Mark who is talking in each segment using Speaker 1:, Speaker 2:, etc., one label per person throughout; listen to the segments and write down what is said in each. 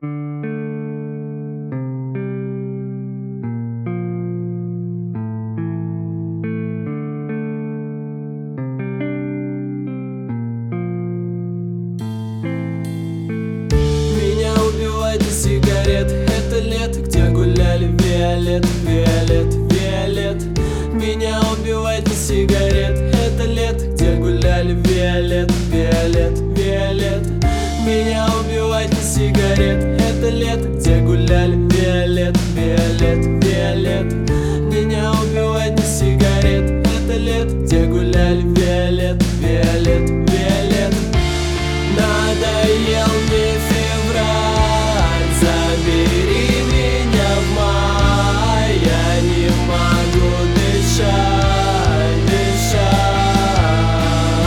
Speaker 1: Меня убивает из сигарет это лето, где гуляли Виолет, Виолет, Виолет. Меня убивает из сигарет это лето, где гуляли Виолет, Виолет, Виолет. Меня убивает из сигарет это лето, где гуляли Виолет, Виолет, Виолет. Меня убивает из сигарет это лето, где гуляли Виолет, Виолет, Виолет. Надоел мне февраль, забери меня в май. Я не могу дышать, дышать.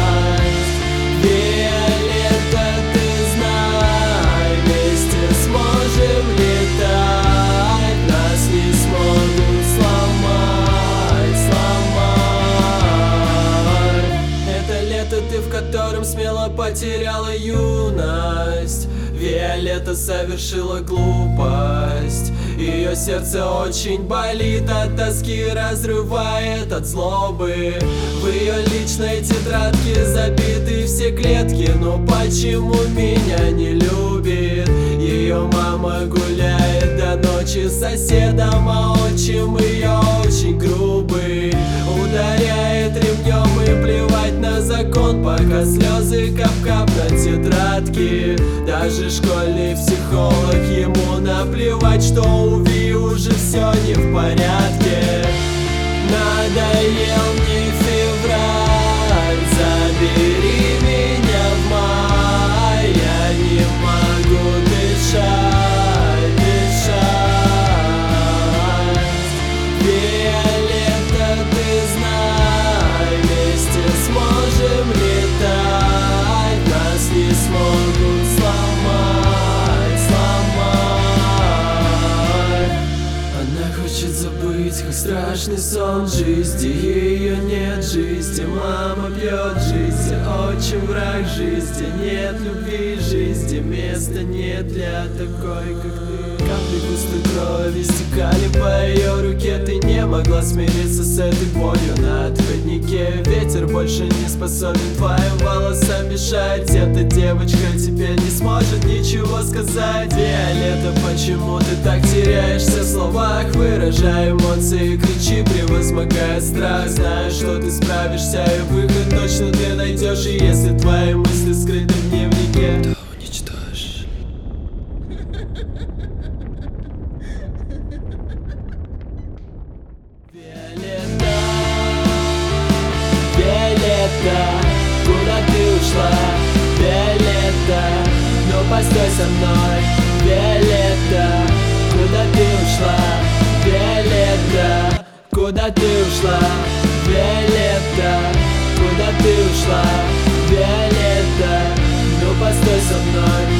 Speaker 1: Виолетта, ты знай, вместе сможем летать. Нас не смогут сломать, сломать. Это лето ты, в котором смело потеряла юность. Виолетта совершила глупость. Ее сердце очень болит от тоски, разрывает от злобы. В ее личной тетрадке забиты все клетки. Но почему меня не любит? Ее мама гуляет до ночи с соседом, а отчим ее очень грубый. Ударяет ремнем и плевать на закон, пока слезы кап-кап на тетрадке. Даже школьный психолог ему наплевать, что у Ви уже все не в порядке. Надоел мне февраль, забери меня в май. Я не могу дышать, дышать. Виолетта, ты знай, вместе сможем летать. Нас не смогут сломать, сломать. Она хочет забыть, как страшный сон. Жизни ее нет, жизни мама пьет, жизни отчим враг, жизни нет любви, жизни места нет для такой, как ты. Капли густой крови стекали по ее руке. Ты не могла смириться с этой болью на отходнике. Ветер больше не способен твоим волосам мешать. Эта девочка теперь не сможет ничего сказать. Виолетта, почему ты так теряешься в словах? Выражай эмоции, кричи, превозмогая страх. Знаю, что ты справишься и выход точно ты найдешь. И если твои мысли скрыты в дневнике, то уничтожь. Виолетта, Виолетта, куда ты ушла? Виолетта, ну постой со мной. Виолетта, куда ты ушла? Виолетта, куда ты ушла? Виолетта, куда ты ушла? Виолетта, ну постой со мной.